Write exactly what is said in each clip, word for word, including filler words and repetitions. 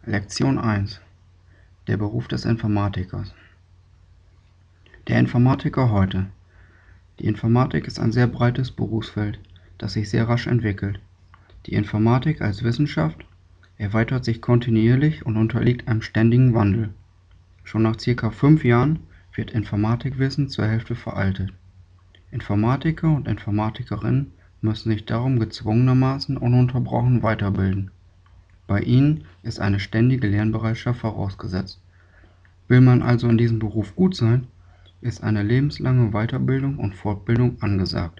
Lektion eins: Der Beruf des Informatikers. Der Informatiker heute. Die Informatik ist ein sehr breites Berufsfeld, das sich sehr rasch entwickelt. Die Informatik als Wissenschaft erweitert sich kontinuierlich und unterliegt einem ständigen Wandel. Schon nach circa fünf Jahren wird Informatikwissen zur Hälfte veraltet. Informatiker und Informatikerinnen müssen sich darum gezwungenermaßen ununterbrochen weiterbilden. Bei ihnen ist eine ständige Lernbereitschaft vorausgesetzt. Will man also in diesem Beruf gut sein, ist eine lebenslange Weiterbildung und Fortbildung angesagt.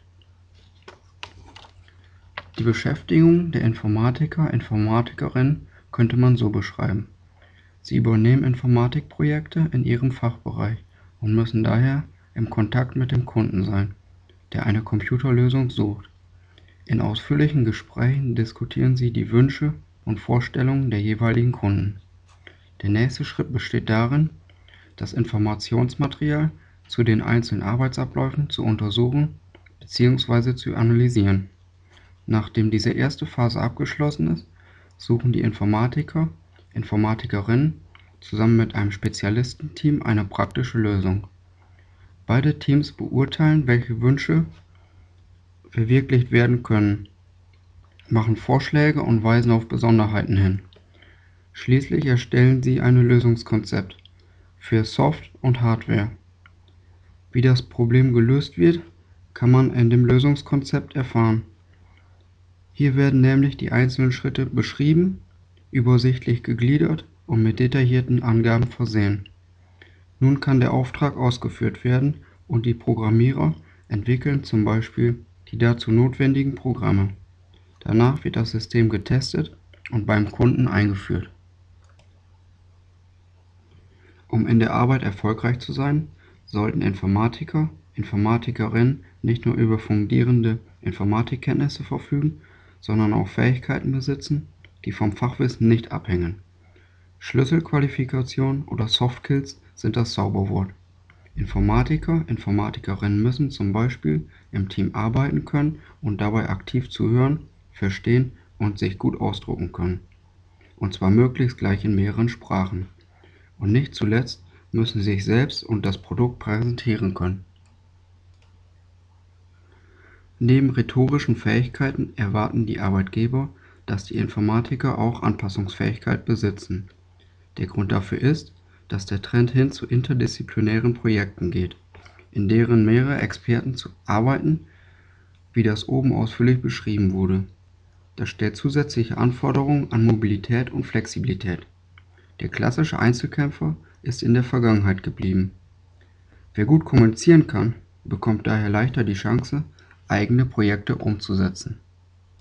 Die Beschäftigung der Informatiker, Informatikerinnen könnte man so beschreiben: Sie übernehmen Informatikprojekte in ihrem Fachbereich und müssen daher im Kontakt mit dem Kunden sein, der eine Computerlösung sucht. In ausführlichen Gesprächen diskutieren sie die Wünsche und Vorstellungen der jeweiligen Kunden. Der nächste Schritt besteht darin, das Informationsmaterial zu den einzelnen Arbeitsabläufen zu untersuchen bzw. zu analysieren. Nachdem diese erste Phase abgeschlossen ist, suchen die Informatiker, Informatikerinnen zusammen mit einem Spezialistenteam eine praktische Lösung. Beide Teams beurteilen, welche Wünsche verwirklicht werden können, machen Vorschläge und weisen auf Besonderheiten hin. Schließlich erstellen sie ein Lösungskonzept für Soft- und Hardware. Wie das Problem gelöst wird, kann man in dem Lösungskonzept erfahren. Hier werden nämlich die einzelnen Schritte beschrieben, übersichtlich gegliedert und mit detaillierten Angaben versehen. Nun kann der Auftrag ausgeführt werden und die Programmierer entwickeln zum Beispiel die dazu notwendigen Programme. Danach wird das System getestet und beim Kunden eingeführt. Um in der Arbeit erfolgreich zu sein, sollten Informatiker, Informatikerinnen nicht nur über fundierende Informatikkenntnisse verfügen, sondern auch Fähigkeiten besitzen, die vom Fachwissen nicht abhängen. Schlüsselqualifikation oder Soft Skills sind das Zauberwort. Informatiker, Informatikerinnen müssen zum Beispiel im Team arbeiten können und dabei aktiv zuhören, verstehen und sich gut ausdrücken können. Und zwar möglichst gleich in mehreren Sprachen. Und nicht zuletzt müssen sie sich selbst und das Produkt präsentieren können. Neben rhetorischen Fähigkeiten erwarten die Arbeitgeber, dass die Informatiker auch Anpassungsfähigkeit besitzen. Der Grund dafür ist, dass der Trend hin zu interdisziplinären Projekten geht, in deren mehrere Experten zu arbeiten, wie das oben ausführlich beschrieben wurde. Das stellt zusätzliche Anforderungen an Mobilität und Flexibilität. Der klassische Einzelkämpfer ist in der Vergangenheit geblieben. Wer gut kommunizieren kann, bekommt daher leichter die Chance, eigene Projekte umzusetzen.